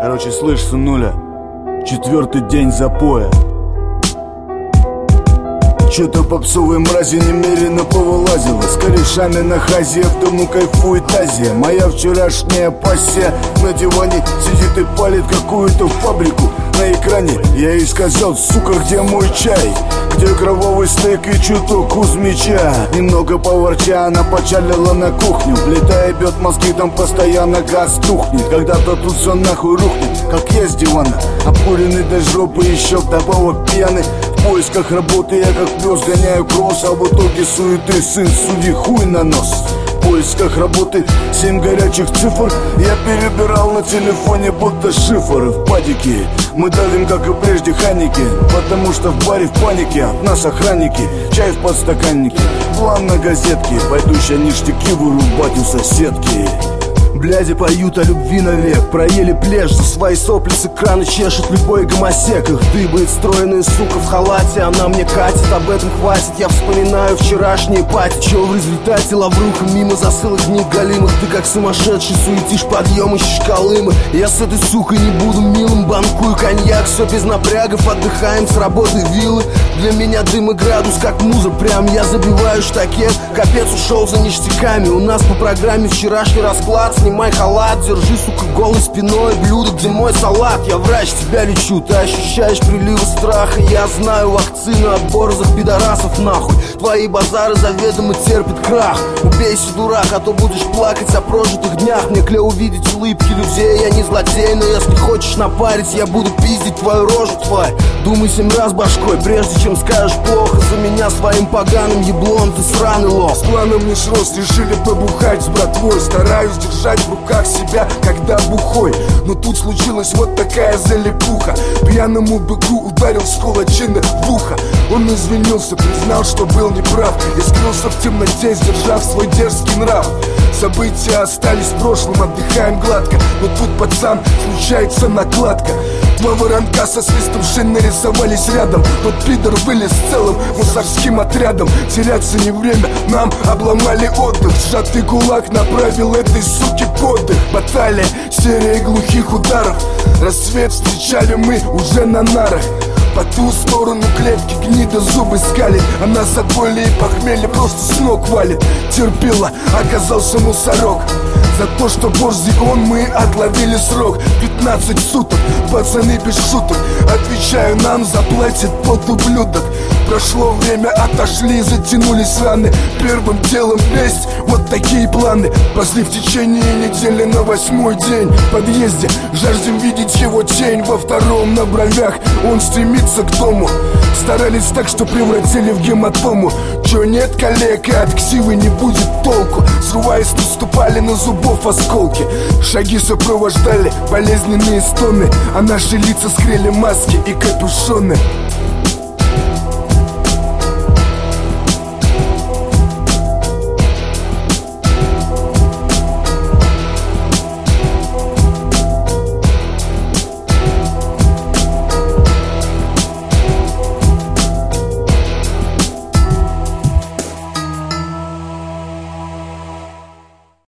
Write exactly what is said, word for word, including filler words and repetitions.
Короче, слышь, сынуля, четвертый день запоя. Чё-то попсовые мрази немерено повылазило. С корешами на хазе, в дому кайфует Азия. Моя вчерашняя пассия на диване сидит и палит какую-то фабрику. На экране я ей сказал: сука, где мой чай? Где кровавый стейк и чуток Кузьмича? Немного поворча, она почалила на кухню. Влетая, бьет мозги, там постоянно газ тухнет. Когда-то тут все нахуй рухнет, как я с дивана. Обкуренный до жопы, еще вдобавок пьяный. В поисках работы я как пес гоняю кросс, а в итоге суеты сын судьи хуй на нос. В поисках работы семь горячих цифр я перебирал на телефоне будто шифр. В падике мы давим, как и прежде, ханики, потому что в баре в панике от нас охранники. Чай в подстаканнике, план на газетке. Пойду ща ништяки вырубать у соседки. Бляди поют о любви навек, проели плешь, за свои сопли с экрана чешет любой гомосек. Их дыбает стройная сука в халате, она мне катит, об этом хватит. Я вспоминаю вчерашние пати, чё в результате лавруха мимо засылок книг галимых. Ты как сумасшедший суетишь подъем, ищешь колымы. Я с этой сукой не буду милым, банкую коньяк, все без напрягов, отдыхаем с работы виллы. Для меня дым и градус как муза, прям я забиваю штакет. Капец, ушел за ништяками, у нас по программе вчерашний расклад. Снимай халат, держи, сука, голой спиной блюдо, где мой салат. Я врач, тебя лечу, ты ощущаешь приливы страха. Я знаю вакцину от борзых пидорасов нахуй. Твои базары заведомо терпят крах. Убейся, дурак, а то будешь плакать о прожитых днях. Мне клево увидеть улыбки людей, я не злодей. Но если хочешь напарить, я буду пиздить твою рожу, тварь. Думай семь раз башкой, прежде чем скажешь плохо за меня своим поганым еблом, ты сраный лох. С планом не срос, решили побухать с братвой. Стараюсь держать в руках себя, когда бухой. Но тут случилась вот такая залипуха. Пьяному быку ударил с кулачины в ухо. Он извинился, признал, что был неправ, и скрылся в темноте, сдержав свой дерзкий нрав. События остались в прошлом, отдыхаем гладко. Но тут, пацан, случается накладка. Два воронка со свистом шин нарисовались рядом. Тот пидор вылез целым мусорским отрядом. Теряться не время, нам обломали отдых. Сжатый кулак направил этой суке подых. Баталия, серия глухих ударов. Рассвет встречали мы уже на нарах. По ту сторону клетки гнида зубы скалит. Она за боли и похмелье просто с ног валит. Терпила, оказался мусорок. За то, что борзый он, мы отловили срок. Пятнадцать суток, пацаны без шуток. Отвечаю, нам заплатит под ублюдок. Прошло время, отошли, затянулись раны. Первым делом месть, вот такие планы. Пошли в течение недели на восьмой день. В подъезде жаждем видеть его тень. Во втором на бровях он стремится к дому. Старались так, что превратили в гематому. Чё нет, коллег, и от ксивы не будет толку. Срываясь, наступали на зубов осколки. Шаги сопровождали болезненные стоны, а наши лица скрыли маски и капюшоны.